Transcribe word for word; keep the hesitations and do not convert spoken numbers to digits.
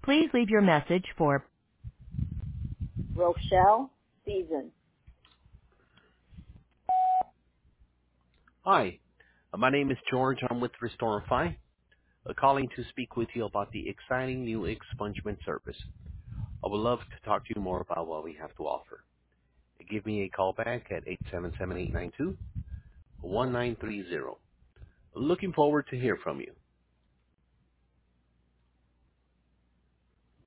Please leave your message for Rochelle Season. Hi, uh, my name is George. I'm with Restorify, uh, calling to speak with you about the exciting new expungement service. I would love to talk to you more about what we have to offer. Give me a call back at eight seven seven, eight nine two, one nine three zero. Looking forward to hear from you.